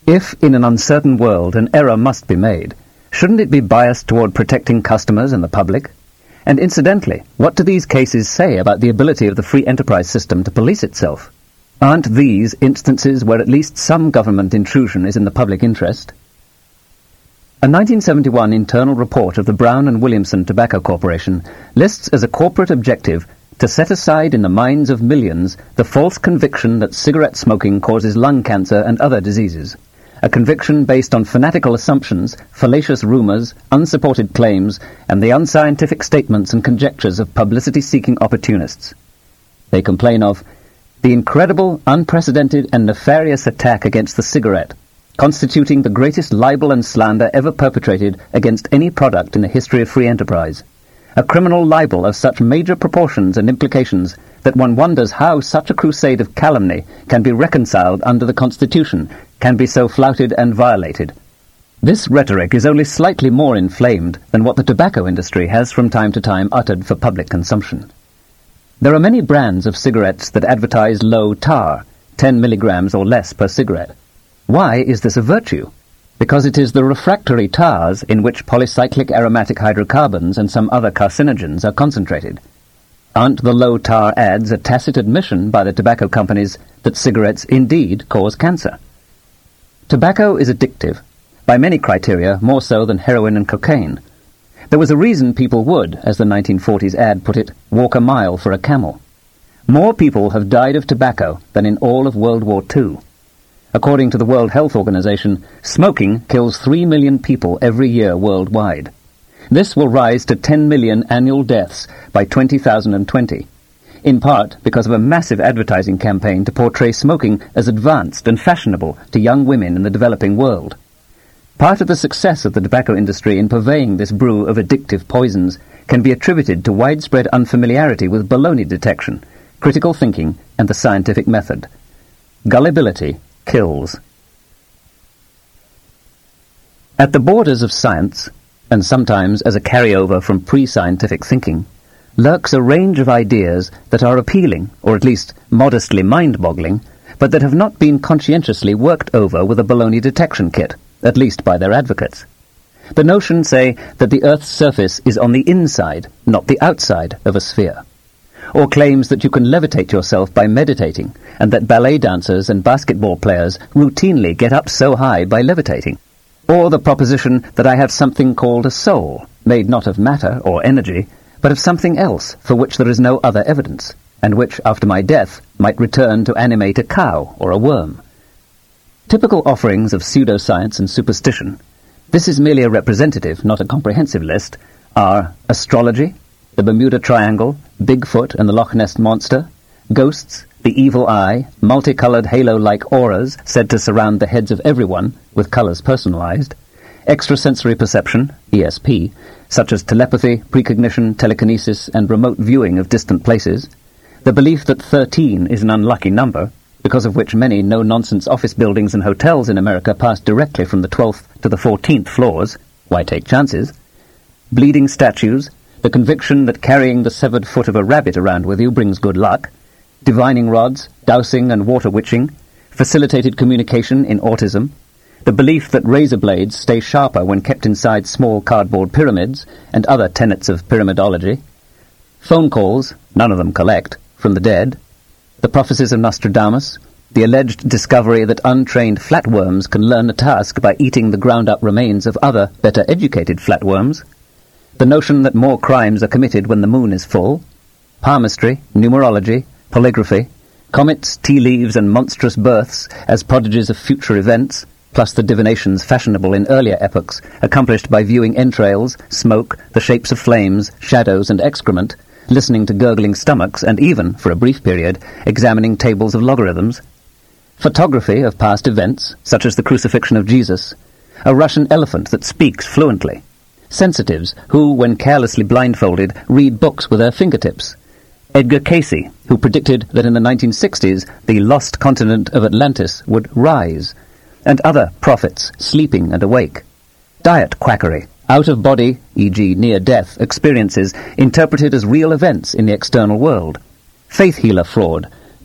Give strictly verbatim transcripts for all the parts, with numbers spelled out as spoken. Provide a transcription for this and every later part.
If, in an uncertain world, an error must be made, shouldn't it be biased toward protecting customers and the public? And incidentally, what do these cases say about the ability of the free enterprise system to police itself? Aren't these instances where at least some government intrusion is in the public interest? A nineteen seventy-one internal report of the Brown and Williamson Tobacco Corporation lists as a corporate objective to set aside in the minds of millions the false conviction that cigarette smoking causes lung cancer and other diseases. A conviction based on fanatical assumptions, fallacious rumors, unsupported claims, and the unscientific statements and conjectures of publicity-seeking opportunists. They complain of the incredible, unprecedented, and nefarious attack against the cigarette, constituting the greatest libel and slander ever perpetrated against any product in the history of free enterprise. A criminal libel of such major proportions and implications that one wonders how such a crusade of calumny can be reconciled under the Constitution, can be so flouted and violated. This rhetoric is only slightly more inflamed than what the tobacco industry has from time to time uttered for public consumption. There are many brands of cigarettes that advertise low tar, ten milligrams or less per cigarette. Why is this a virtue? Because it is the refractory tars in which polycyclic aromatic hydrocarbons and some other carcinogens are concentrated. Aren't the low tar ads a tacit admission by the tobacco companies that cigarettes indeed cause cancer? Tobacco is addictive, by many criteria more so than heroin and cocaine. There was a reason people would, as the nineteen forties ad put it, walk a mile for a camel. More people have died of tobacco than in all of World War Two. According to the World Health Organization, smoking kills three million people every year worldwide. This will rise to ten million annual deaths by two thousand twenty, in part because of a massive advertising campaign to portray smoking as advanced and fashionable to young women in the developing world. Part of the success of the tobacco industry in purveying this brew of addictive poisons can be attributed to widespread unfamiliarity with baloney detection, critical thinking, and the scientific method. Gullibility kills. At the borders of science, and sometimes as a carryover from pre-scientific thinking, lurks a range of ideas that are appealing, or at least modestly mind-boggling, but that have not been conscientiously worked over with a baloney detection kit, at least by their advocates. The notion, say, that the Earth's surface is on the inside, not the outside, of a sphere. Or claims that you can levitate yourself by meditating, and that ballet dancers and basketball players routinely get up so high by levitating. Or the proposition that I have something called a soul, made not of matter or energy, but of something else for which there is no other evidence, and which, after my death, might return to animate a cow or a worm. Typical offerings of pseudoscience and superstition, this is merely a representative, not a comprehensive list, are astrology, the Bermuda Triangle, Bigfoot and the Loch Ness Monster, ghosts, the evil eye, multicolored halo-like auras said to surround the heads of everyone, with colors personalized, extrasensory perception, E S P, such as telepathy, precognition, telekinesis, and remote viewing of distant places, the belief that thirteen is an unlucky number, because of which many no-nonsense office buildings and hotels in America pass directly from the twelfth to the fourteenth floors, why take chances, bleeding statues, the conviction that carrying the severed foot of a rabbit around with you brings good luck, divining rods, dowsing and water witching, facilitated communication in autism, the belief that razor blades stay sharper when kept inside small cardboard pyramids, and other tenets of pyramidology, phone calls, none of them collect, from the dead, the prophecies of Nostradamus, the alleged discovery that untrained flatworms can learn a task by eating the ground-up remains of other, better-educated flatworms, the notion that more crimes are committed when the moon is full, palmistry, numerology, polygraphy, comets, tea leaves, and monstrous births as prodigies of future events, plus the divinations fashionable in earlier epochs, accomplished by viewing entrails, smoke, the shapes of flames, shadows, and excrement, listening to gurgling stomachs, and even, for a brief period, examining tables of logarithms, photography of past events, such as the crucifixion of Jesus, a Russian elephant that speaks fluently, sensitives who, when carelessly blindfolded, read books with their fingertips, Edgar Cayce, who predicted that in the nineteen sixties the lost continent of Atlantis would rise, and other prophets, sleeping and awake, diet quackery, out-of-body, for example near-death, experiences interpreted as real events in the external world, faith healer fraud,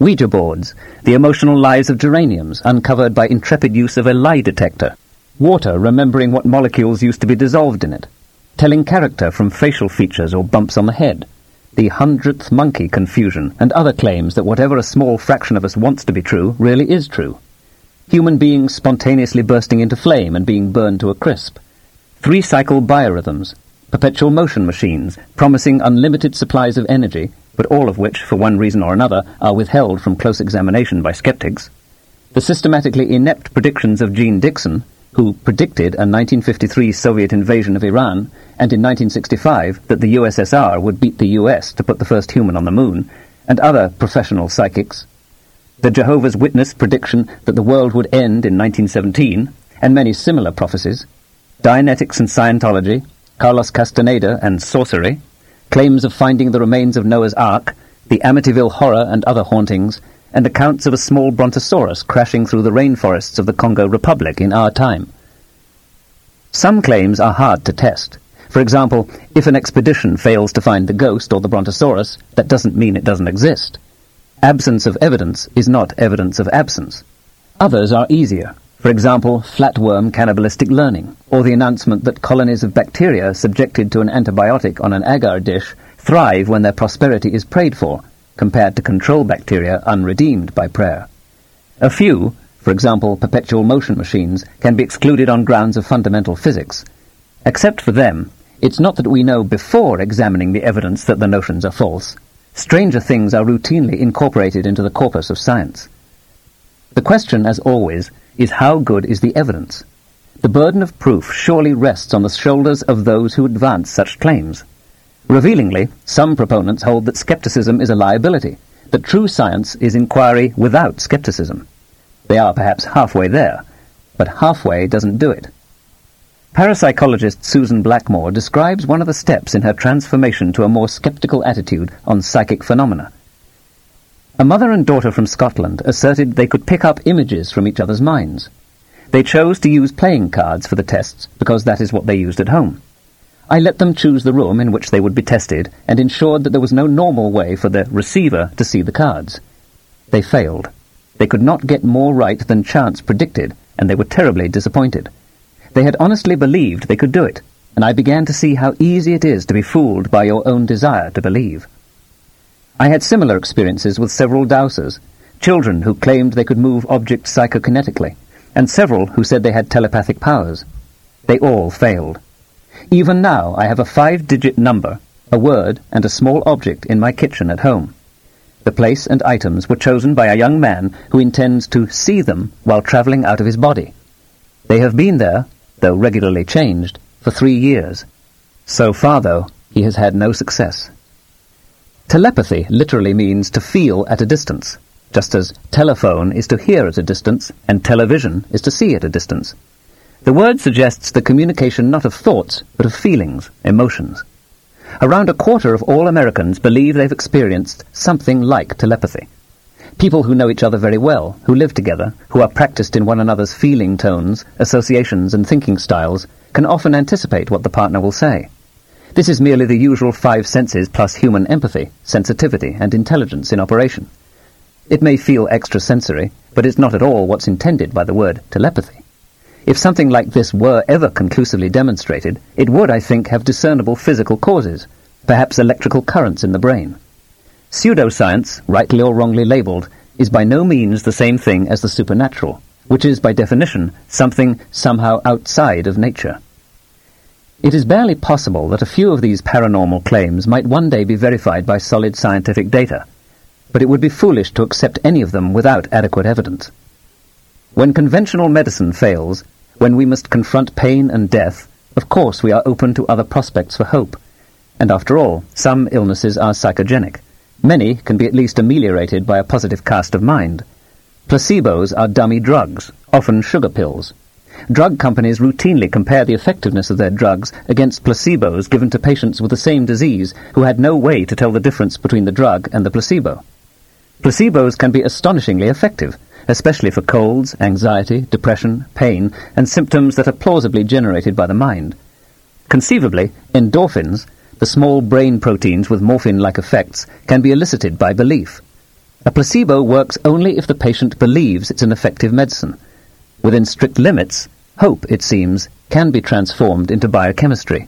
Ouija boards, the emotional lives of geraniums uncovered by intrepid use of a lie detector, water remembering what molecules used to be dissolved in it, telling character from facial features or bumps on the head, the hundredth monkey confusion, and other claims that whatever a small fraction of us wants to be true really is true. Human beings spontaneously bursting into flame and being burned to a crisp. Three-cycle biorhythms, perpetual motion machines, promising unlimited supplies of energy, but all of which, for one reason or another, are withheld from close examination by skeptics. The systematically inept predictions of Gene Dixon, who predicted a nineteen fifty-three Soviet invasion of Iran, and in nineteen sixty-five that the U S S R would beat the U S to put the first human on the moon, and other professional psychics. The Jehovah's Witness prediction that the world would end in nineteen seventeen, and many similar prophecies. Dianetics and Scientology, Carlos Castaneda and sorcery, claims of finding the remains of Noah's Ark, the Amityville Horror and other hauntings, and accounts of a small brontosaurus crashing through the rainforests of the Congo Republic in our time. Some claims are hard to test. For example, if an expedition fails to find the ghost or the brontosaurus, that doesn't mean it doesn't exist. Absence of evidence is not evidence of absence. Others are easier. For example, flatworm cannibalistic learning, or the announcement that colonies of bacteria subjected to an antibiotic on an agar dish thrive when their prosperity is prayed for, compared to control bacteria unredeemed by prayer. A few, for example perpetual motion machines, can be excluded on grounds of fundamental physics. Except for them, it's not that we know before examining the evidence that the notions are false. Stranger things are routinely incorporated into the corpus of science. The question, as always, is how good is the evidence? The burden of proof surely rests on the shoulders of those who advance such claims. Revealingly, some proponents hold that skepticism is a liability, that true science is inquiry without skepticism. They are perhaps halfway there, but halfway doesn't do it. Parapsychologist Susan Blackmore describes one of the steps in her transformation to a more skeptical attitude on psychic phenomena. A mother and daughter from Scotland asserted they could pick up images from each other's minds. They chose to use playing cards for the tests because that is what they used at home. I let them choose the room in which they would be tested and ensured that there was no normal way for the receiver to see the cards. They failed. They could not get more right than chance predicted, and they were terribly disappointed. They had honestly believed they could do it, and I began to see how easy it is to be fooled by your own desire to believe. I had similar experiences with several dowsers, children who claimed they could move objects psychokinetically, and several who said they had telepathic powers. They all failed. Even now I have a five-digit number, a word, and a small object in my kitchen at home. The place and items were chosen by a young man who intends to see them while travelling out of his body. They have been there, though regularly changed, for three years. So far, though, he has had no success. Telepathy literally means to feel at a distance, just as telephone is to hear at a distance and television is to see at a distance. The word suggests the communication not of thoughts, but of feelings, emotions. Around a quarter of all Americans believe they've experienced something like telepathy. People who know each other very well, who live together, who are practiced in one another's feeling tones, associations and thinking styles, can often anticipate what the partner will say. This is merely the usual five senses plus human empathy, sensitivity and intelligence in operation. It may feel extrasensory, but it's not at all what's intended by the word telepathy. If something like this were ever conclusively demonstrated, it would, I think, have discernible physical causes, perhaps electrical currents in the brain. Pseudoscience, rightly or wrongly labelled, is by no means the same thing as the supernatural, which is, by definition, something somehow outside of nature. It is barely possible that a few of these paranormal claims might one day be verified by solid scientific data, but it would be foolish to accept any of them without adequate evidence. When conventional medicine fails, when we must confront pain and death, of course we are open to other prospects for hope. And after all, some illnesses are psychogenic. Many can be at least ameliorated by a positive cast of mind. Placebos are dummy drugs, often sugar pills. Drug companies routinely compare the effectiveness of their drugs against placebos given to patients with the same disease who had no way to tell the difference between the drug and the placebo. Placebos can be astonishingly effective, especially for colds, anxiety, depression, pain, and symptoms that are plausibly generated by the mind. Conceivably, endorphins, the small brain proteins with morphine-like effects, can be elicited by belief. A placebo works only if the patient believes it's an effective medicine. Within strict limits, hope, it seems, can be transformed into biochemistry.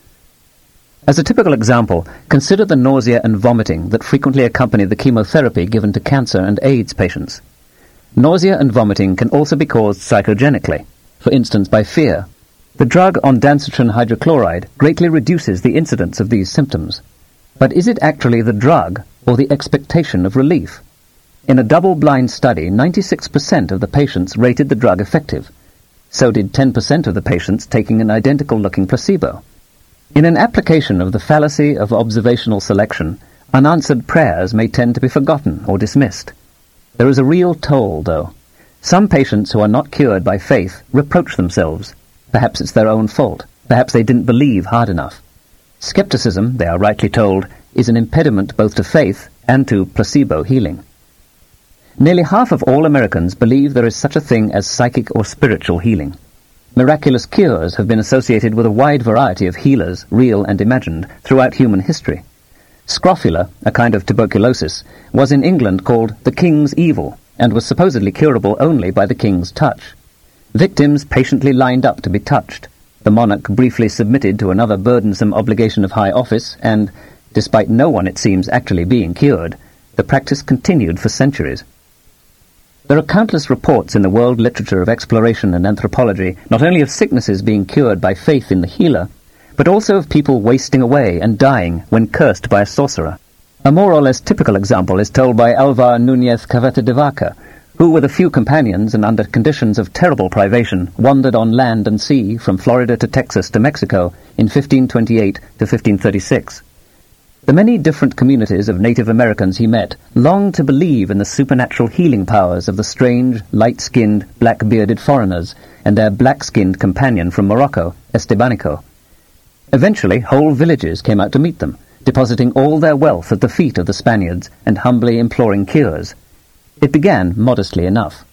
As a typical example, consider the nausea and vomiting that frequently accompany the chemotherapy given to cancer and AIDS patients. Nausea and vomiting can also be caused psychogenically, for instance by fear. The drug ondansetron hydrochloride greatly reduces the incidence of these symptoms. But is it actually the drug or the expectation of relief? In a double-blind study, ninety-six percent of the patients rated the drug effective. So did ten percent of the patients taking an identical-looking placebo. In an application of the fallacy of observational selection, unanswered prayers may tend to be forgotten or dismissed. There is a real toll, though. Some patients who are not cured by faith reproach themselves. Perhaps it's their own fault. Perhaps they didn't believe hard enough. Skepticism, they are rightly told, is an impediment both to faith and to placebo healing. Nearly half of all Americans believe there is such a thing as psychic or spiritual healing. Miraculous cures have been associated with a wide variety of healers, real and imagined, throughout human history. Scrofula, a kind of tuberculosis, was in England called the king's evil, and was supposedly curable only by the king's touch. Victims patiently lined up to be touched. The monarch briefly submitted to another burdensome obligation of high office, and, despite no one, it seems, actually being cured, the practice continued for centuries. There are countless reports in the world literature of exploration and anthropology, not only of sicknesses being cured by faith in the healer, but also of people wasting away and dying when cursed by a sorcerer. A more or less typical example is told by Alvar Núñez Cabeza de Vaca, who with a few companions and under conditions of terrible privation wandered on land and sea from Florida to Texas to Mexico in fifteen twenty-eight to fifteen thirty-six. The many different communities of Native Americans he met longed to believe in the supernatural healing powers of the strange, light-skinned, black-bearded foreigners and their black-skinned companion from Morocco, Estebanico. Eventually, whole villages came out to meet them, depositing all their wealth at the feet of the Spaniards and humbly imploring cures. It began modestly enough.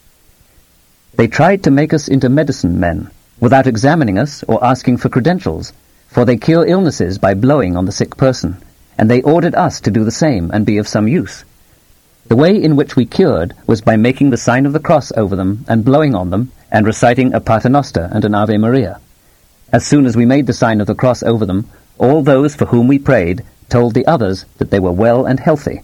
They tried to make us into medicine men, without examining us or asking for credentials, for they cure illnesses by blowing on the sick person, and they ordered us to do the same and be of some use. The way in which we cured was by making the sign of the cross over them and blowing on them and reciting a Paternoster and an Ave Maria. As soon as we made the sign of the cross over them, all those for whom we prayed told the others that they were well and healthy.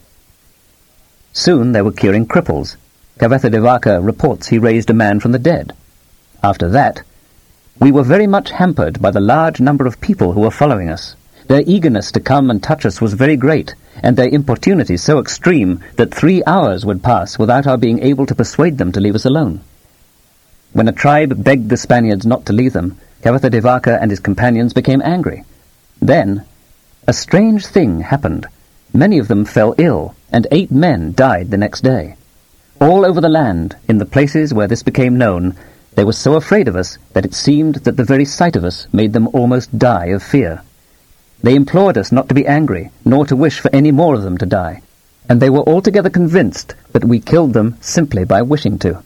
Soon they were curing cripples. Cabeza de Vaca reports he raised a man from the dead. After that, we were very much hampered by the large number of people who were following us. Their eagerness to come and touch us was very great, and their importunity so extreme that three hours would pass without our being able to persuade them to leave us alone. When a tribe begged the Spaniards not to leave them, Cabeza de Vaca and his companions became angry. Then, a strange thing happened. Many of them fell ill, and eight men died the next day. All over the land, in the places where this became known, they were so afraid of us that it seemed that the very sight of us made them almost die of fear. They implored us not to be angry, nor to wish for any more of them to die, and they were altogether convinced that we killed them simply by wishing to.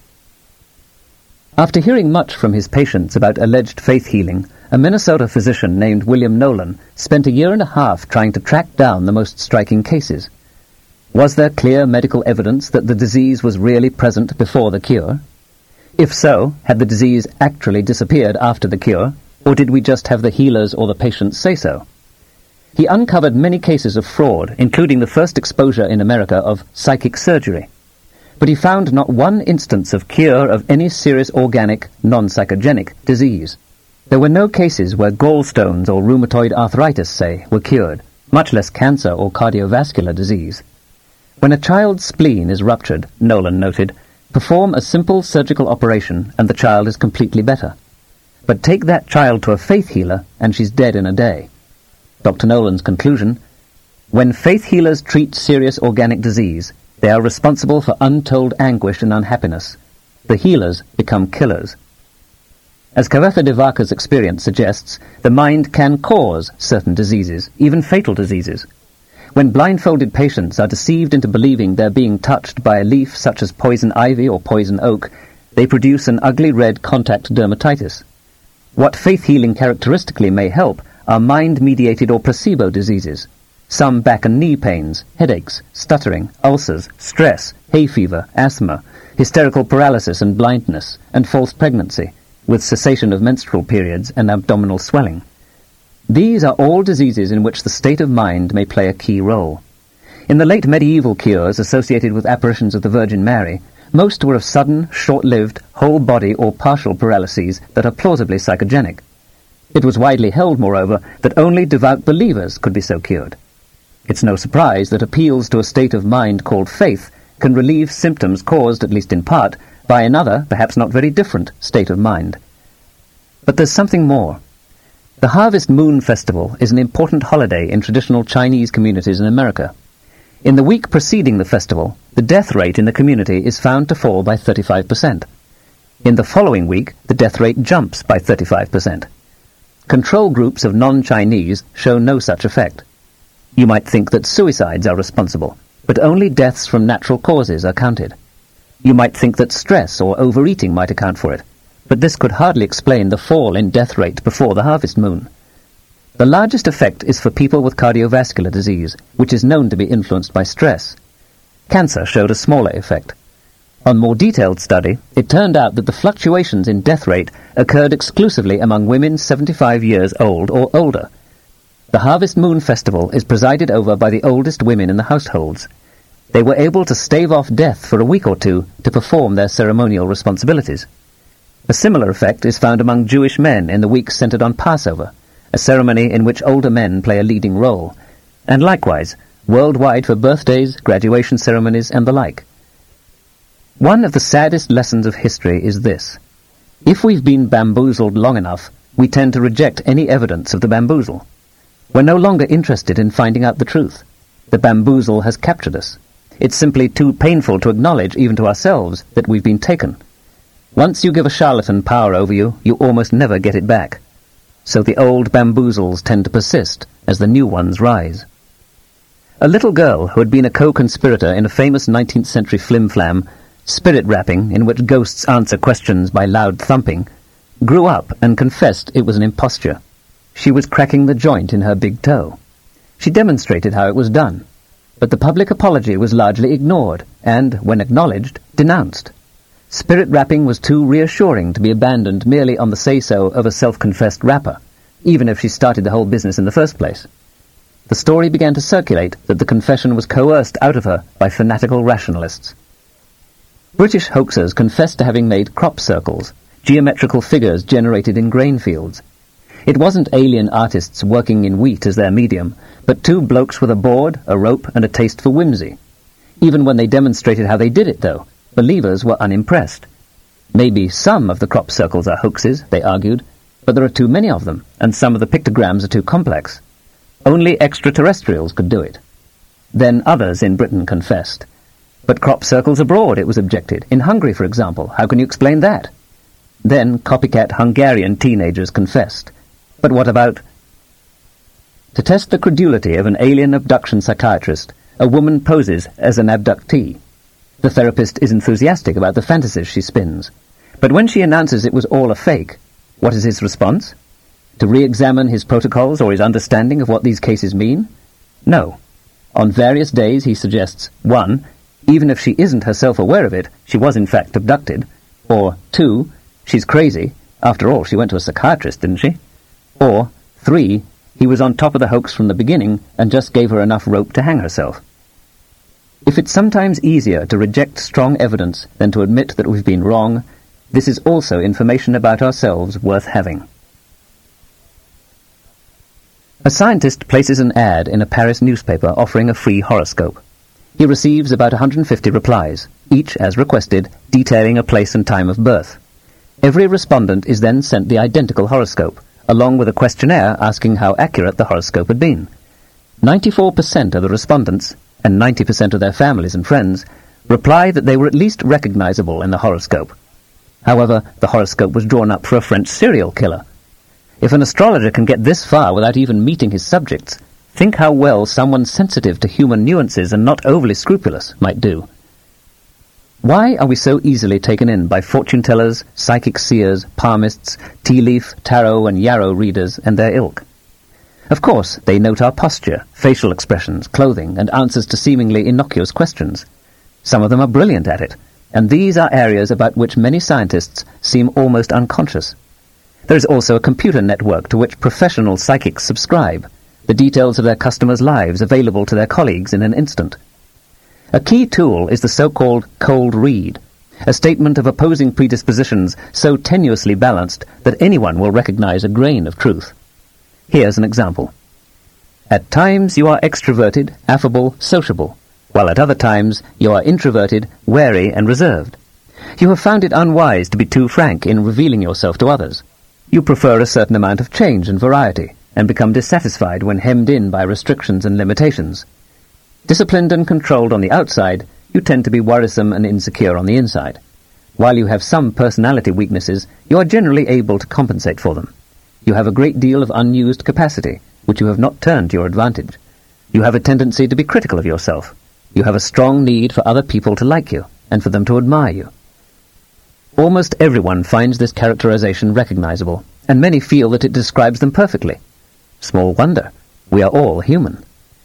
After hearing much from his patients about alleged faith healing, a Minnesota physician named William Nolan spent a year and a half trying to track down the most striking cases. Was there clear medical evidence that the disease was really present before the cure? If so, had the disease actually disappeared after the cure, or did we just have the healers or the patients say so? He uncovered many cases of fraud, including the first exposure in America of psychic surgery. But he found not one instance of cure of any serious organic, non-psychogenic disease. There were no cases where gallstones or rheumatoid arthritis, say, were cured, much less cancer or cardiovascular disease. When a child's spleen is ruptured, Nolan noted, perform a simple surgical operation and the child is completely better. But take that child to a faith healer and she's dead in a day. Doctor Nolan's conclusion, when faith healers treat serious organic disease, they are responsible for untold anguish and unhappiness. The healers become killers. As Cabeza de Vaca's experience suggests, the mind can cause certain diseases, even fatal diseases. When blindfolded patients are deceived into believing they're being touched by a leaf such as poison ivy or poison oak, they produce an ugly red contact dermatitis. What faith healing characteristically may help are mind-mediated or placebo diseases. some back and knee pains, headaches, stuttering, ulcers, stress, hay fever, asthma, hysterical paralysis and blindness, and false pregnancy, with cessation of menstrual periods and abdominal swelling. These are all diseases in which the state of mind may play a key role. In the late medieval cures associated with apparitions of the Virgin Mary, most were of sudden, short-lived, whole-body or partial paralyses that are plausibly psychogenic. It was widely held, moreover, that only devout believers could be so cured. It's no surprise that appeals to a state of mind called faith can relieve symptoms caused, at least in part, by another, perhaps not very different, state of mind. But there's something more. The Harvest Moon Festival is an important holiday in traditional Chinese communities in America. In the week preceding the festival, the death rate in the community is found to fall by thirty-five percent. In the following week, the death rate jumps by thirty-five percent. Control groups of non-Chinese show no such effect. You might think that suicides are responsible, but only deaths from natural causes are counted. You might think that stress or overeating might account for it, but this could hardly explain the fall in death rate before the harvest moon. The largest effect is for people with cardiovascular disease, which is known to be influenced by stress. Cancer showed a smaller effect. On more detailed study, it turned out that the fluctuations in death rate occurred exclusively among women seventy-five years old or older. The Harvest Moon Festival is presided over by the oldest women in the households. They were able to stave off death for a week or two to perform their ceremonial responsibilities. A similar effect is found among Jewish men in the week centered on Passover, a ceremony in which older men play a leading role, and likewise, worldwide for birthdays, graduation ceremonies, and the like. One of the saddest lessons of history is this. If we've been bamboozled long enough, we tend to reject any evidence of the bamboozle. We're no longer interested in finding out the truth. The bamboozle has captured us. It's simply too painful to acknowledge, even to ourselves, that we've been taken. Once you give a charlatan power over you, you almost never get it back. So the old bamboozles tend to persist as the new ones rise. A little girl who had been a co-conspirator in a famous nineteenth century flim-flam, spirit rapping, in which ghosts answer questions by loud thumping, grew up and confessed it was an imposture. She was cracking the joint in her big toe. She demonstrated how it was done, but the public apology was largely ignored and, when acknowledged, denounced. Spirit rapping was too reassuring to be abandoned merely on the say-so of a self-confessed rapper, even if she started the whole business in the first place. The story began to circulate that the confession was coerced out of her by fanatical rationalists. British hoaxers confessed to having made crop circles, geometrical figures generated in grain fields. It wasn't alien artists working in wheat as their medium, but two blokes with a board, a rope, and a taste for whimsy. Even when they demonstrated how they did it, though, believers were unimpressed. Maybe some of the crop circles are hoaxes, they argued, but there are too many of them, and some of the pictograms are too complex. Only extraterrestrials could do it. Then others in Britain confessed. But crop circles abroad, it was objected. In Hungary, for example, how can you explain that? Then copycat Hungarian teenagers confessed. But what about... To test the credulity of an alien abduction psychiatrist, a woman poses as an abductee. The therapist is enthusiastic about the fantasies she spins. But when she announces it was all a fake, what is his response? To re-examine his protocols or his understanding of what these cases mean? No. On various days he suggests, one, even if she isn't herself aware of it, she was in fact abducted, or two, she's crazy, after all she went to a psychiatrist, didn't she? Or, three, he was on top of the hoax from the beginning and just gave her enough rope to hang herself. If it's sometimes easier to reject strong evidence than to admit that we've been wrong, this is also information about ourselves worth having. A scientist places an ad in a Paris newspaper offering a free horoscope. He receives about one hundred fifty replies, each, as requested, detailing a place and time of birth. Every respondent is then sent the identical horoscope, along with a questionnaire asking how accurate the horoscope had been. ninety-four percent of the respondents, and ninety percent of their families and friends, reply that they were at least recognizable in the horoscope. However, the horoscope was drawn up for a French serial killer. If an astrologer can get this far without even meeting his subjects, think how well someone sensitive to human nuances and not overly scrupulous might do. Why are we so easily taken in by fortune-tellers, psychic seers, palmists, tea-leaf, tarot and yarrow readers and their ilk? Of course, they note our posture, facial expressions, clothing, and answers to seemingly innocuous questions. Some of them are brilliant at it, and these are areas about which many scientists seem almost unconscious. There is also a computer network to which professional psychics subscribe, the details of their customers' lives available to their colleagues in an instant. A key tool is the so-called cold read, a statement of opposing predispositions so tenuously balanced that anyone will recognize a grain of truth. Here's an example. At times you are extroverted, affable, sociable, while at other times you are introverted, wary, and reserved. You have found it unwise to be too frank in revealing yourself to others. You prefer a certain amount of change and variety, and become dissatisfied when hemmed in by restrictions and limitations. Disciplined and controlled on the outside, you tend to be worrisome and insecure on the inside. While you have some personality weaknesses, you are generally able to compensate for them. You have a great deal of unused capacity, which you have not turned to your advantage. You have a tendency to be critical of yourself. You have a strong need for other people to like you, and for them to admire you. Almost everyone finds this characterization recognizable, and many feel that it describes them perfectly. Small wonder. We are all human.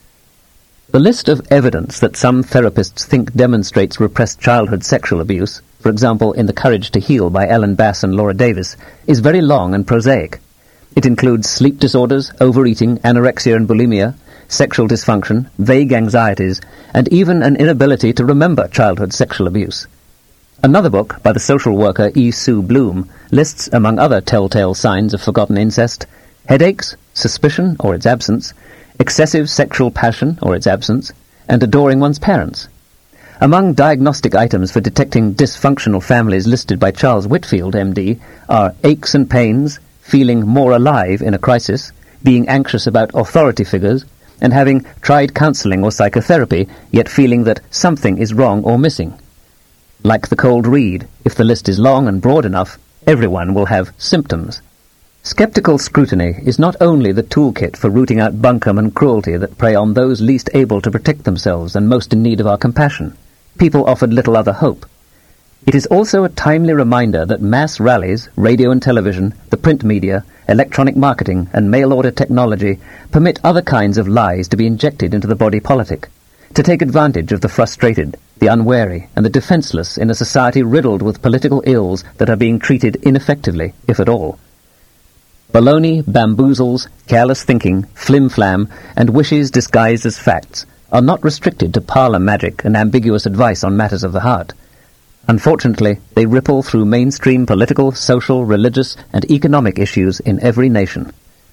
The list of evidence that some therapists think demonstrates repressed childhood sexual abuse, for example in The Courage to Heal by Ellen Bass and Laura Davis, is very long and prosaic. It includes sleep disorders, overeating, anorexia and bulimia, sexual dysfunction, vague anxieties, and even an inability to remember childhood sexual abuse. Another book, by the social worker E. Sue Bloom, lists, among other telltale signs of forgotten incest, headaches, suspicion or its absence, excessive sexual passion or its absence, and adoring one's parents. Among diagnostic items for detecting dysfunctional families listed by Charles Whitfield, M D, are aches and pains, feeling more alive in a crisis, being anxious about authority figures, and having tried counseling or psychotherapy, yet feeling that something is wrong or missing. Like the cold read, if the list is long and broad enough, everyone will have symptoms. Skeptical scrutiny is not only the toolkit for rooting out bunkum and cruelty that prey on those least able to protect themselves and most in need of our compassion. People offered little other hope. It is also a timely reminder that mass rallies, radio and television, the print media, electronic marketing, and mail-order technology permit other kinds of lies to be injected into the body politic, to take advantage of the frustrated, the unwary, and the defenseless in a society riddled with political ills that are being treated ineffectively, if at all. Baloney, bamboozles, careless thinking, flim-flam, and wishes disguised as facts are not restricted to parlour magic and ambiguous advice on matters of the heart. Unfortunately, they ripple through mainstream political, social, religious, and economic issues in every nation.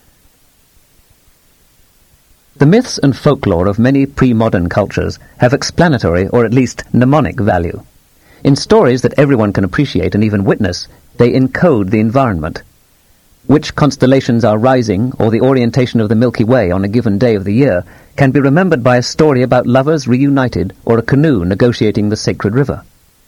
The myths and folklore of many pre-modern cultures have explanatory or at least mnemonic value. In stories that everyone can appreciate and even witness, they encode the environment. Which constellations are rising, or the orientation of the Milky Way on a given day of the year, can be remembered by a story about lovers reunited or a canoe negotiating the sacred river.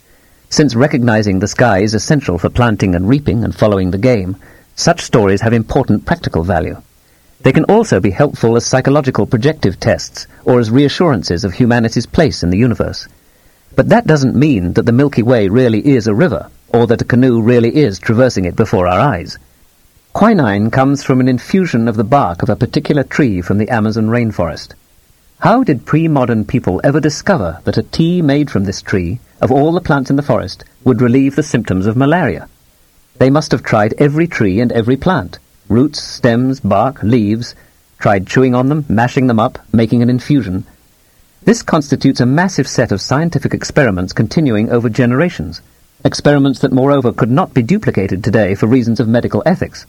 Since recognizing the sky is essential for planting and reaping and following the game, such stories have important practical value. They can also be helpful as psychological projective tests or as reassurances of humanity's place in the universe. But that doesn't mean that the Milky Way really is a river, or that a canoe really is traversing it before our eyes. Quinine comes from an infusion of the bark of a particular tree from the Amazon rainforest. How did pre-modern people ever discover that a tea made from this tree, of all the plants in the forest, would relieve the symptoms of malaria? They must have tried every tree and every plant, roots, stems, bark, leaves, tried chewing on them, mashing them up, making an infusion. This constitutes a massive set of scientific experiments continuing over generations, experiments that moreover could not be duplicated today for reasons of medical ethics.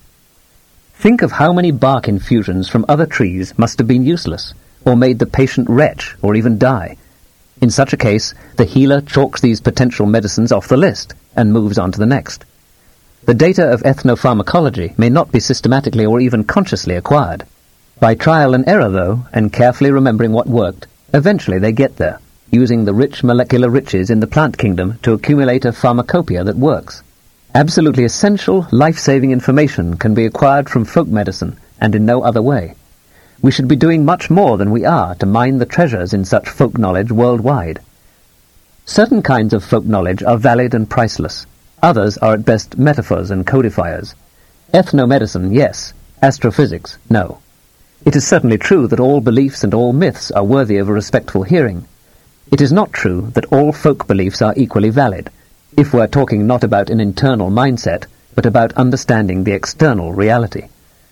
Think of how many bark infusions from other trees must have been useless, or made the patient retch, or even die. In such a case, the healer chalks these potential medicines off the list, and moves on to the next. The data of ethnopharmacology may not be systematically or even consciously acquired. By trial and error, though, and carefully remembering what worked, eventually they get there, using the rich molecular riches in the plant kingdom to accumulate a pharmacopoeia that works. Absolutely essential, life-saving information can be acquired from folk medicine, and in no other way. We should be doing much more than we are to mine the treasures in such folk knowledge worldwide. Certain kinds of folk knowledge are valid and priceless. Others are at best metaphors and codifiers. Ethnomedicine, yes. Astrophysics, no. It is certainly true that all beliefs and all myths are worthy of a respectful hearing. It is not true that all folk beliefs are equally valid, if we're talking not about an internal mindset, but about understanding the external reality.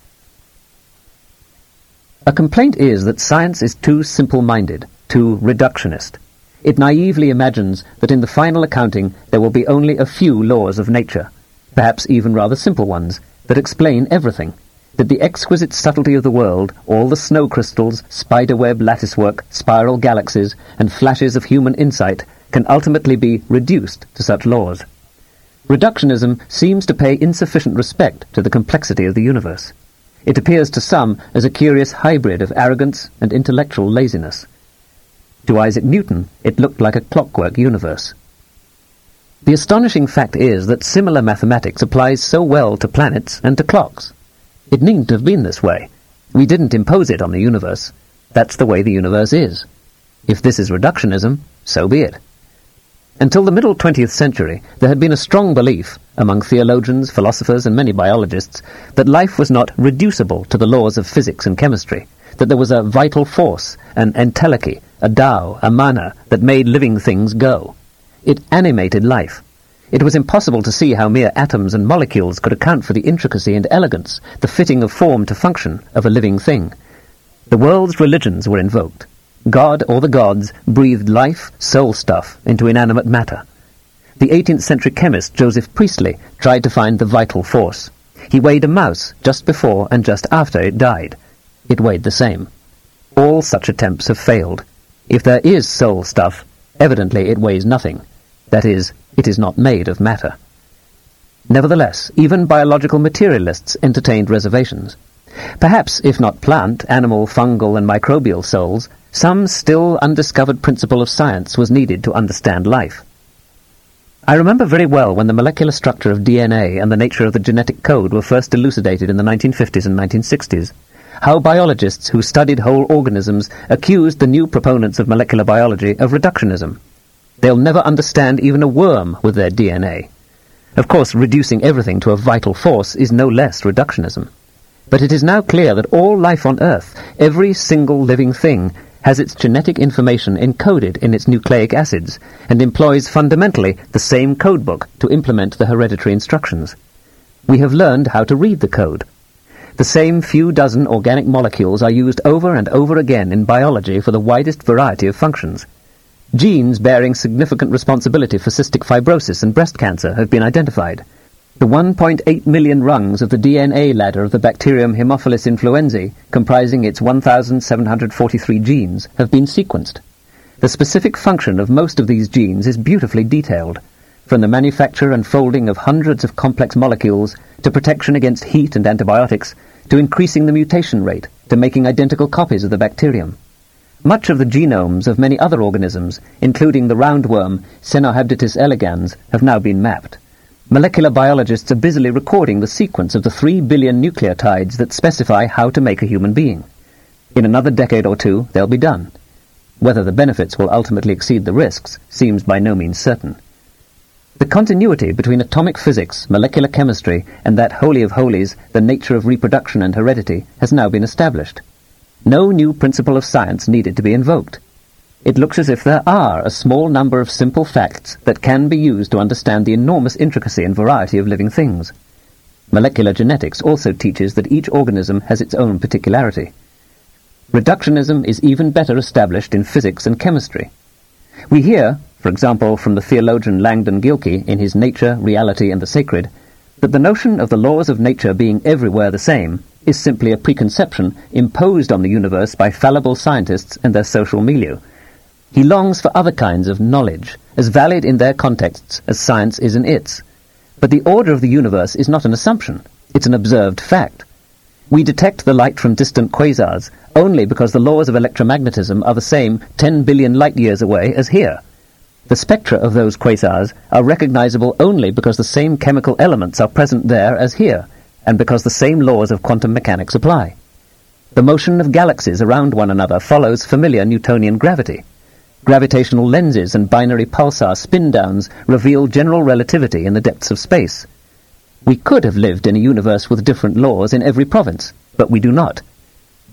A complaint is that science is too simple-minded, too reductionist. It naively imagines that in the final accounting there will be only a few laws of nature, perhaps even rather simple ones, that explain everything, that the exquisite subtlety of the world, all the snow crystals, spiderweb latticework, spiral galaxies, and flashes of human insight can ultimately be reduced to such laws. Reductionism seems to pay insufficient respect to the complexity of the universe. It appears to some as a curious hybrid of arrogance and intellectual laziness. To Isaac Newton, it looked like a clockwork universe. The astonishing fact is that similar mathematics applies so well to planets and to clocks. It needn't have been this way. We didn't impose it on the universe. That's the way the universe is. If this is reductionism, so be it. Until the middle twentieth century, there had been a strong belief, among theologians, philosophers, and many biologists, that life was not reducible to the laws of physics and chemistry, that there was a vital force, an entelechy, a Tao, a mana, that made living things go. It animated life. It was impossible to see how mere atoms and molecules could account for the intricacy and elegance, the fitting of form to function, of a living thing. The world's religions were invoked. God or the gods breathed life, soul stuff, into inanimate matter. The eighteenth century chemist Joseph Priestley tried to find the vital force. He weighed a mouse just before and just after it died. It weighed the same. All such attempts have failed. If there is soul stuff, evidently it weighs nothing. That is, it is not made of matter. Nevertheless, even biological materialists entertained reservations. Perhaps, if not plant, animal, fungal, and microbial souls, some still undiscovered principle of science was needed to understand life. I remember very well when the molecular structure of D N A and the nature of the genetic code were first elucidated in the nineteen fifties and nineteen sixties, how biologists who studied whole organisms accused the new proponents of molecular biology of reductionism. They'll never understand even a worm with their D N A. Of course, reducing everything to a vital force is no less reductionism. But it is now clear that all life on Earth, every single living thing, has its genetic information encoded in its nucleic acids, and employs fundamentally the same codebook to implement the hereditary instructions. We have learned how to read the code. The same few dozen organic molecules are used over and over again in biology for the widest variety of functions. Genes bearing significant responsibility for cystic fibrosis and breast cancer have been identified. The one point eight million rungs of the D N A ladder of the bacterium Haemophilus influenzae, comprising its one thousand seven hundred forty-three genes, have been sequenced. The specific function of most of these genes is beautifully detailed, from the manufacture and folding of hundreds of complex molecules, to protection against heat and antibiotics, to increasing the mutation rate, to making identical copies of the bacterium. Much of the genomes of many other organisms, including the roundworm Cenohabditis elegans, have now been mapped. Molecular biologists are busily recording the sequence of the three billion nucleotides that specify how to make a human being. In another decade or two, they'll be done. Whether the benefits will ultimately exceed the risks seems by no means certain. The continuity between atomic physics, molecular chemistry, and that holy of holies, the nature of reproduction and heredity, has now been established. No new principle of science needed to be invoked. It looks as if there are a small number of simple facts that can be used to understand the enormous intricacy and variety of living things. Molecular genetics also teaches that each organism has its own particularity. Reductionism is even better established in physics and chemistry. We hear, for example, from the theologian Langdon Gilkey in his Nature, Reality and the Sacred, that the notion of the laws of nature being everywhere the same is simply a preconception imposed on the universe by fallible scientists and their social milieu. He longs for other kinds of knowledge, as valid in their contexts as science is in its. But the order of the universe is not an assumption, it's an observed fact. We detect the light from distant quasars only because the laws of electromagnetism are the same ten billion light-years away as here. The spectra of those quasars are recognizable only because the same chemical elements are present there as here, and because the same laws of quantum mechanics apply. The motion of galaxies around one another follows familiar Newtonian gravity. Gravitational lenses and binary pulsar spin-downs reveal general relativity in the depths of space. We could have lived in a universe with different laws in every province, but we do not.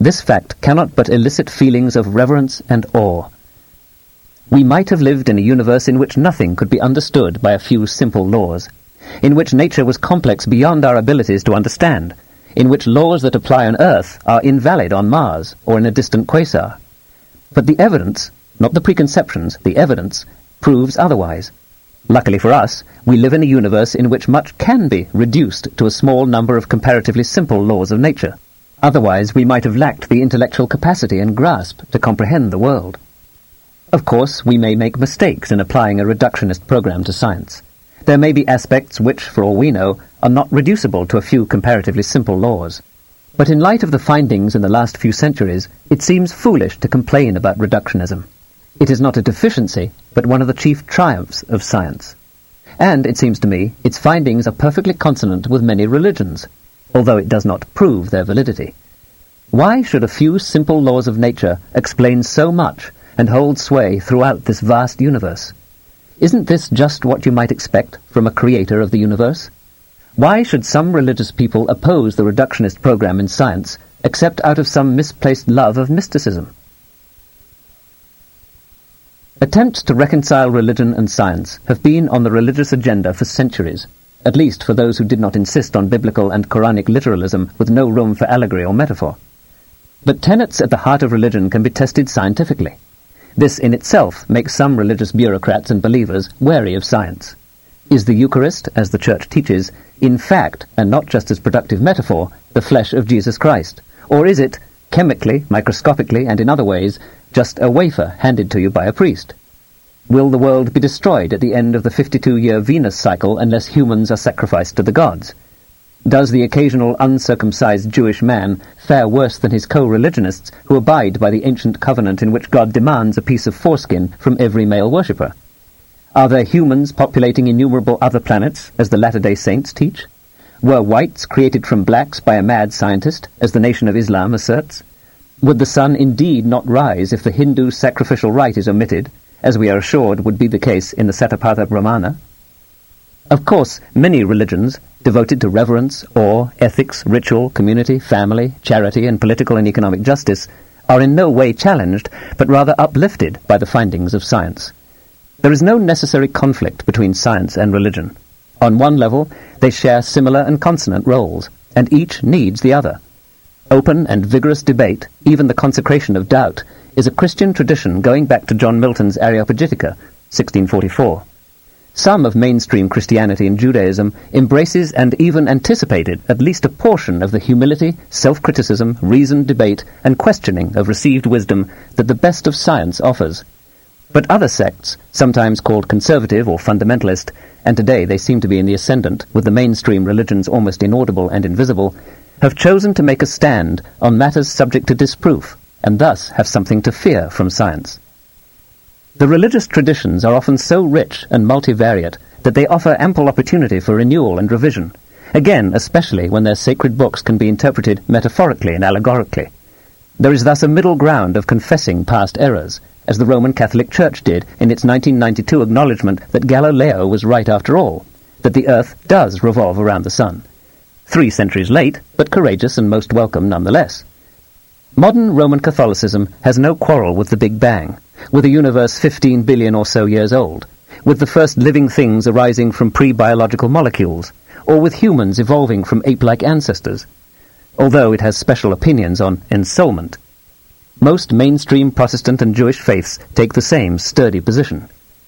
this fact cannot but elicit feelings of reverence and awe. We might have lived in a universe in which nothing could be understood by a few simple laws, in which nature was complex beyond our abilities to understand, in which laws that apply on Earth are invalid on Mars or in a distant quasar. But the evidence, not the preconceptions, the evidence, proves otherwise. Luckily for us, we live in a universe in which much can be reduced to a small number of comparatively simple laws of nature. Otherwise, we might have lacked the intellectual capacity and grasp to comprehend the world. Of course, we may make mistakes in applying a reductionist program to science. There may be aspects which, for all we know, are not reducible to a few comparatively simple laws. But in light of the findings in the last few centuries, it seems foolish to complain about reductionism. It is not a deficiency, but one of the chief triumphs of science. And, it seems to me, its findings are perfectly consonant with many religions, although it does not prove their validity. Why should a few simple laws of nature explain so much and hold sway throughout this vast universe? Isn't this just what you might expect from a creator of the universe? Why should some religious people oppose the reductionist program in science, except out of some misplaced love of mysticism? Attempts to reconcile religion and science have been on the religious agenda for centuries, at least for those who did not insist on biblical and Quranic literalism with no room for allegory or metaphor. But tenets at the heart of religion can be tested scientifically. This in itself makes some religious bureaucrats and believers wary of science. Is the Eucharist, as the Church teaches, in fact, and not just as productive metaphor, the flesh of Jesus Christ? Or is it, chemically, microscopically, and in other ways, just a wafer handed to you by a priest? Will the world be destroyed at the end of the fifty-two-year Venus cycle unless humans are sacrificed to the gods? Does the occasional uncircumcised Jewish man fare worse than his co-religionists who abide by the ancient covenant in which God demands a piece of foreskin from every male worshipper? Are there humans populating innumerable other planets, as the Latter-day Saints teach? Were whites created from blacks by a mad scientist, as the Nation of Islam asserts? Would the sun indeed not rise if the Hindu sacrificial rite is omitted, as we are assured would be the case in the Satapatha Brahmana? Of course, many religions, devoted to reverence, awe, ethics, ritual, community, family, charity, and political and economic justice, are in no way challenged, but rather uplifted by the findings of science. There is no necessary conflict between science and religion. On one level, they share similar and consonant roles, and each needs the other. Open and vigorous debate, even the consecration of doubt, is a Christian tradition going back to John Milton's Areopagitica, sixteen forty-four. Some of mainstream Christianity and Judaism embraces and even anticipated at least a portion of the humility, self-criticism, reasoned debate, and questioning of received wisdom that the best of science offers. But other sects, sometimes called conservative or fundamentalist, and today they seem to be in the ascendant, with the mainstream religions almost inaudible and invisible, have chosen to make a stand on matters subject to disproof, and thus have something to fear from science. The religious traditions are often so rich and multivariate that they offer ample opportunity for renewal and revision, again especially when their sacred books can be interpreted metaphorically and allegorically. There is thus a middle ground of confessing past errors, as the Roman Catholic Church did in its nineteen ninety-two acknowledgement that Galileo was right after all, that the earth does revolve around the sun. Three centuries late, but courageous and most welcome nonetheless. Modern Roman Catholicism has no quarrel with the Big Bang, with a universe fifteen billion or so years old, with the first living things arising from pre-biological molecules, or with humans evolving from ape-like ancestors, although it has special opinions on ensoulment. Most mainstream Protestant and Jewish faiths take the same sturdy position.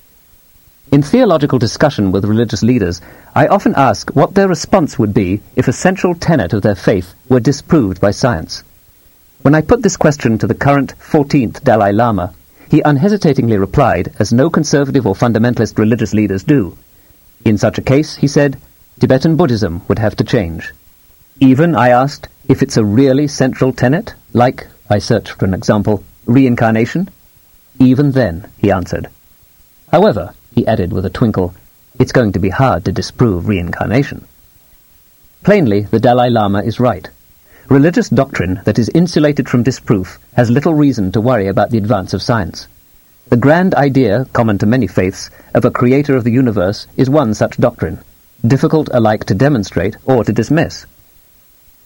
In theological discussion with religious leaders, I often ask what their response would be if a central tenet of their faith were disproved by science. When I put this question to the current fourteenth Dalai Lama, he unhesitatingly replied, as no conservative or fundamentalist religious leaders do. In such a case, he said, Tibetan Buddhism would have to change. Even, I asked, if it's a really central tenet, like, I searched for an example, reincarnation? Even then, he answered. However, he added with a twinkle, it's going to be hard to disprove reincarnation. Plainly, the Dalai Lama is right. Religious doctrine that is insulated from disproof has little reason to worry about the advance of science. The grand idea, common to many faiths, of a creator of the universe is one such doctrine, difficult alike to demonstrate or to dismiss.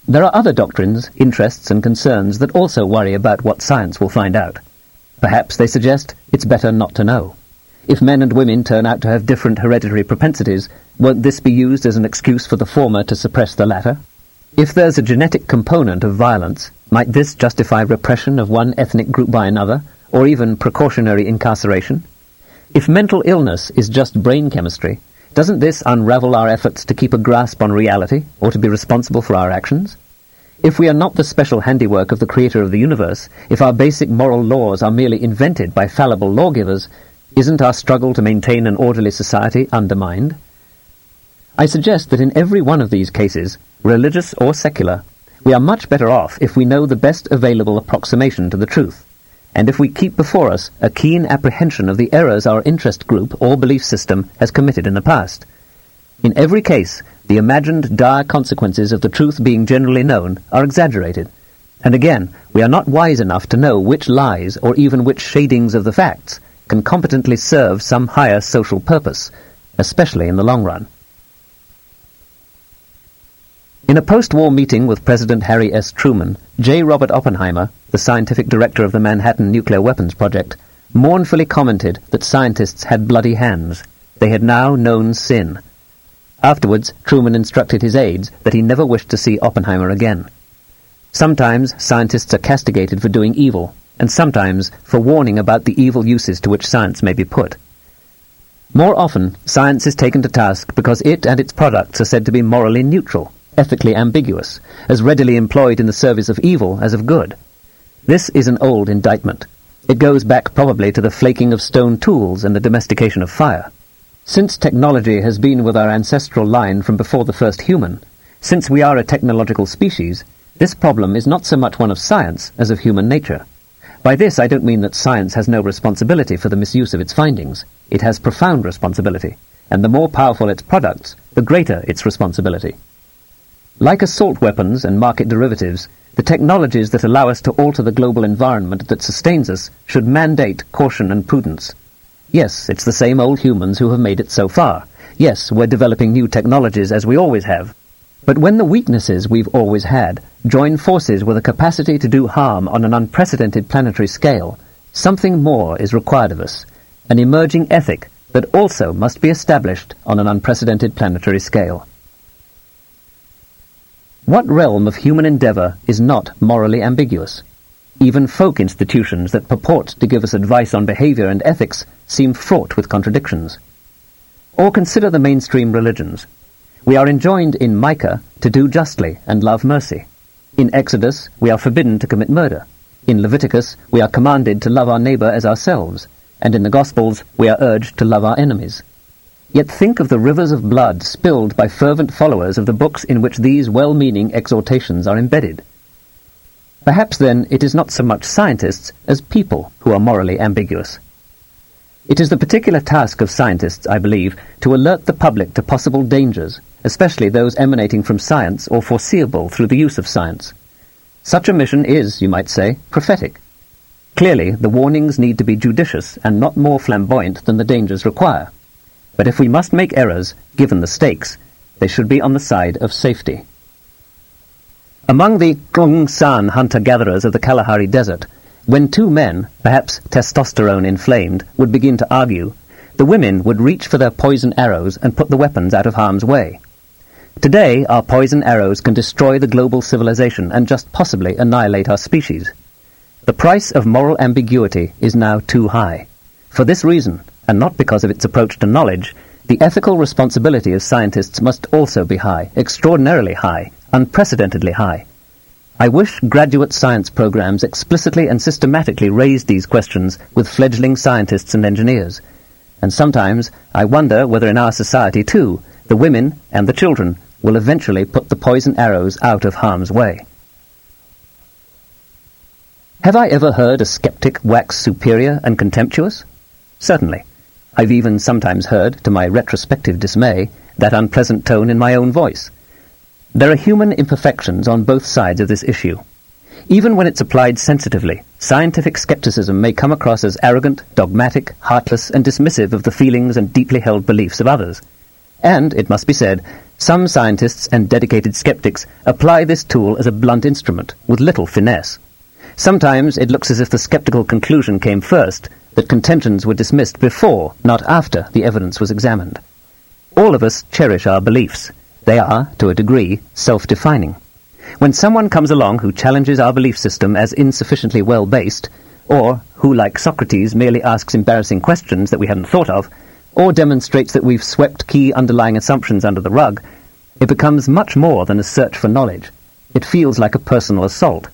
There are other doctrines, interests, and concerns that also worry about what science will find out. Perhaps they suggest it's better not to know. If men and women turn out to have different hereditary propensities, won't this be used as an excuse for the former to suppress the latter? If there's a genetic component of violence, might this justify repression of one ethnic group by another, or even precautionary incarceration? If mental illness is just brain chemistry, doesn't this unravel our efforts to keep a grasp on reality, or to be responsible for our actions? If we are not the special handiwork of the creator of the universe, if our basic moral laws are merely invented by fallible lawgivers, isn't our struggle to maintain an orderly society undermined? I suggest that in every one of these cases, religious or secular, we are much better off if we know the best available approximation to the truth, and if we keep before us a keen apprehension of the errors our interest group or belief system has committed in the past. In every case, the imagined dire consequences of the truth being generally known are exaggerated, and again, we are not wise enough to know which lies or even which shadings of the facts can competently serve some higher social purpose, especially in the long run. In a post-war meeting with President Harry S. Truman, J. Robert Oppenheimer, the scientific director of the Manhattan Nuclear Weapons Project, mournfully commented that scientists had bloody hands. They had now known sin. Afterwards, Truman instructed his aides that he never wished to see Oppenheimer again. Sometimes scientists are castigated for doing evil, and sometimes for warning about the evil uses to which science may be put. More often, science is taken to task because it and its products are said to be morally neutral, ethically ambiguous, as readily employed in the service of evil as of good. This is an old indictment. It goes back probably to the flaking of stone tools and the domestication of fire. Since technology has been with our ancestral line from before the first human, since we are a technological species, this problem is not so much one of science as of human nature. By this I don't mean that science has no responsibility for the misuse of its findings. It has profound responsibility, and the more powerful its products, the greater its responsibility. Like assault weapons and market derivatives, the technologies that allow us to alter the global environment that sustains us should mandate caution and prudence. Yes, it's the same old humans who have made it so far. Yes, we're developing new technologies as we always have. But when the weaknesses we've always had join forces with a capacity to do harm on an unprecedented planetary scale, something more is required of us, an emerging ethic that also must be established on an unprecedented planetary scale. What realm of human endeavor is not morally ambiguous? Even folk institutions that purport to give us advice on behavior and ethics seem fraught with contradictions. Or consider the mainstream religions. We are enjoined in Micah to do justly and love mercy. In Exodus, we are forbidden to commit murder. In Leviticus, we are commanded to love our neighbor as ourselves. And in the Gospels, we are urged to love our enemies. Yet think of the rivers of blood spilled by fervent followers of the books in which these well-meaning exhortations are embedded. Perhaps then it is not so much scientists as people who are morally ambiguous. It is the particular task of scientists, I believe, to alert the public to possible dangers, especially those emanating from science or foreseeable through the use of science. Such a mission is, you might say, prophetic. Clearly, the warnings need to be judicious and not more flamboyant than the dangers require. But if we must make errors, given the stakes, they should be on the side of safety. Among the Kung San hunter-gatherers of the Kalahari Desert, when two men, perhaps testosterone-inflamed, would begin to argue, the women would reach for their poison arrows and put the weapons out of harm's way. Today, our poison arrows can destroy the global civilization and just possibly annihilate our species. The price of moral ambiguity is now too high. For this reason, and not because of its approach to knowledge, the ethical responsibility of scientists must also be high, extraordinarily high, unprecedentedly high. I wish graduate science programs explicitly and systematically raised these questions with fledgling scientists and engineers. And sometimes I wonder whether in our society, too, the women and the children will eventually put the poison arrows out of harm's way. Have I ever heard a skeptic wax superior and contemptuous? Certainly. I've even sometimes heard, to my retrospective dismay, that unpleasant tone in my own voice. There are human imperfections on both sides of this issue. Even when it's applied sensitively, scientific skepticism may come across as arrogant, dogmatic, heartless, and dismissive of the feelings and deeply held beliefs of others. And, it must be said, Some scientists and dedicated skeptics apply this tool as a blunt instrument, with little finesse. Sometimes it looks as if the skeptical conclusion came first, that contentions were dismissed before, not after, the evidence was examined. All of us cherish our beliefs. They are, to a degree, self-defining. When someone comes along who challenges our belief system as insufficiently well-based, or who, like Socrates, merely asks embarrassing questions that we hadn't thought of, or demonstrates that we've swept key underlying assumptions under the rug, it becomes much more than a search for knowledge. It feels like a personal assault.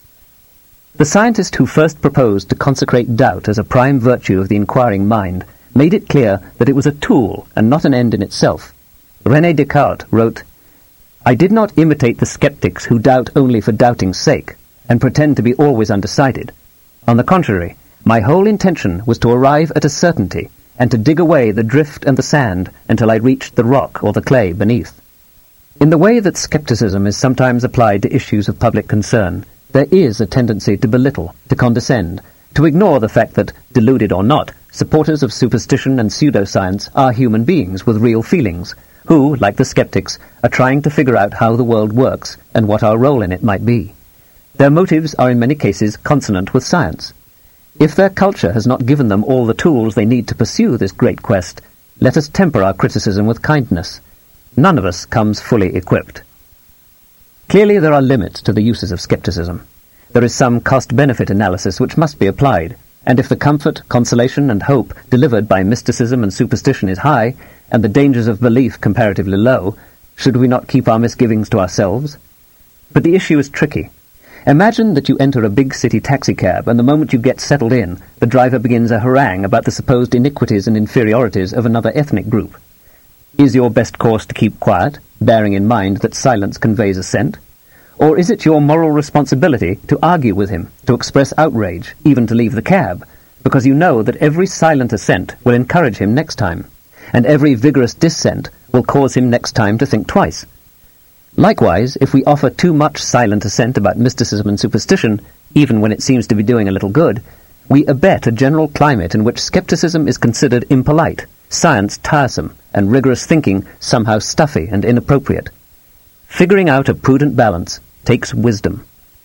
The scientist who first proposed to consecrate doubt as a prime virtue of the inquiring mind made it clear that it was a tool and not an end in itself. René Descartes wrote, "I did not imitate the skeptics who doubt only for doubting's sake, and pretend to be always undecided. On the contrary, my whole intention was to arrive at a certainty, and to dig away the drift and the sand until I reached the rock or the clay beneath." In the way that skepticism is sometimes applied to issues of public concern, there is a tendency to belittle, to condescend, to ignore the fact that, deluded or not, supporters of superstition and pseudoscience are human beings with real feelings, who, like the skeptics, are trying to figure out how the world works and what our role in it might be. Their motives are in many cases consonant with science. If their culture has not given them all the tools they need to pursue this great quest, let us temper our criticism with kindness. None of us comes fully equipped. Clearly there are limits to the uses of skepticism. There is some cost-benefit analysis which must be applied, and if the comfort, consolation, and hope delivered by mysticism and superstition is high, and the dangers of belief comparatively low, should we not keep our misgivings to ourselves? But the issue is tricky. Imagine that you enter a big city taxicab, and the moment you get settled in, the driver begins a harangue about the supposed iniquities and inferiorities of another ethnic group. Is your best course to keep quiet, bearing in mind that silence conveys assent? Or is it your moral responsibility to argue with him, to express outrage, even to leave the cab, because you know that every silent assent will encourage him next time, and every vigorous dissent will cause him next time to think twice? Likewise, if we offer too much silent assent about mysticism and superstition, even when it seems to be doing a little good, we abet a general climate in which skepticism is considered impolite, science tiresome, and rigorous thinking somehow stuffy and inappropriate. Figuring out a prudent balance takes wisdom.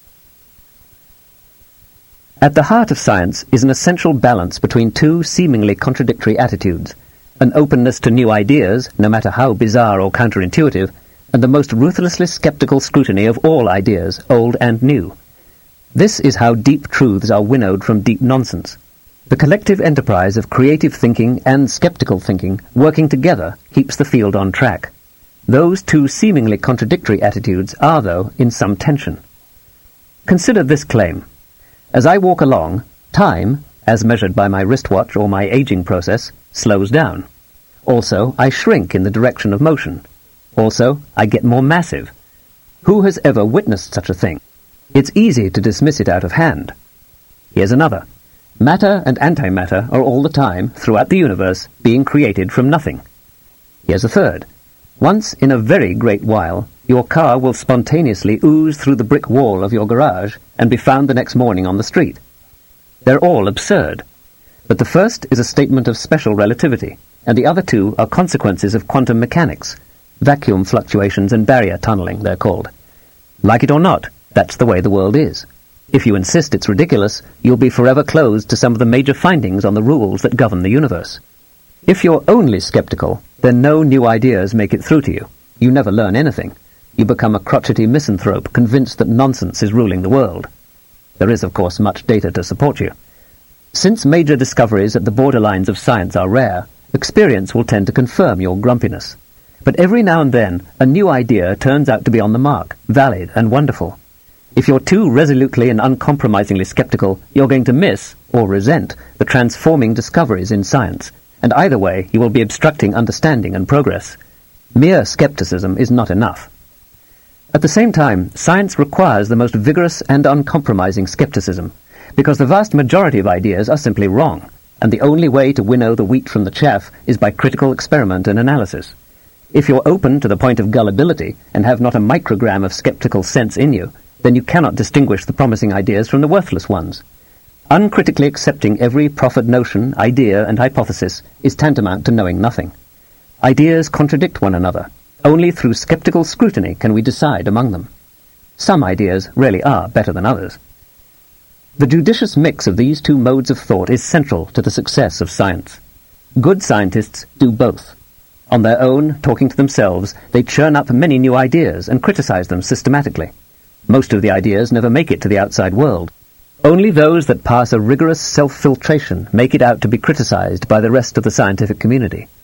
At the heart of science is an essential balance between two seemingly contradictory attitudes, an openness to new ideas, no matter how bizarre or counterintuitive, and the most ruthlessly skeptical scrutiny of all ideas, old and new. This is how deep truths are winnowed from deep nonsense. The collective enterprise of creative thinking and skeptical thinking working together keeps the field on track. Those two seemingly contradictory attitudes are, though, in some tension. Consider this claim. As I walk along, time, as measured by my wristwatch or my aging process, slows down. Also, I shrink in the direction of motion. Also, I get more massive. Who has ever witnessed such a thing? It's easy to dismiss it out of hand. Here's another. Matter and antimatter are all the time, throughout the universe, being created from nothing. Here's a third. Once in a very great while, your car will spontaneously ooze through the brick wall of your garage and be found the next morning on the street. They're all absurd. But the first is a statement of special relativity, and the other two are consequences of quantum mechanics. Vacuum fluctuations and barrier tunneling, they're called. Like it or not, that's the way the world is. If you insist it's ridiculous, you'll be forever closed to some of the major findings on the rules that govern the universe. If you're only skeptical, then no new ideas make it through to you. You never learn anything. You become a crotchety misanthrope, convinced that nonsense is ruling the world. There is, of course, much data to support you. Since major discoveries at the borderlines of science are rare, experience will tend to confirm your grumpiness. But every now and then, a new idea turns out to be on the mark, valid and wonderful. If you're too resolutely and uncompromisingly skeptical, you're going to miss, or resent, the transforming discoveries in science, and either way you will be obstructing understanding and progress. Mere skepticism is not enough. At the same time, science requires the most vigorous and uncompromising skepticism, because the vast majority of ideas are simply wrong, and the only way to winnow the wheat from the chaff is by critical experiment and analysis. If you're open to the point of gullibility and have not a microgram of skeptical sense in you, then you cannot distinguish the promising ideas from the worthless ones. Uncritically accepting every proffered notion, idea, and hypothesis is tantamount to knowing nothing. Ideas contradict one another. Only through skeptical scrutiny can we decide among them. Some ideas really are better than others. The judicious mix of these two modes of thought is central to the success of science. Good scientists do both. On their own, talking to themselves, they churn up many new ideas and criticize them systematically. Most of the ideas never make it to the outside world. Only those that pass a rigorous self-filtration make it out to be criticized by the rest of the scientific community.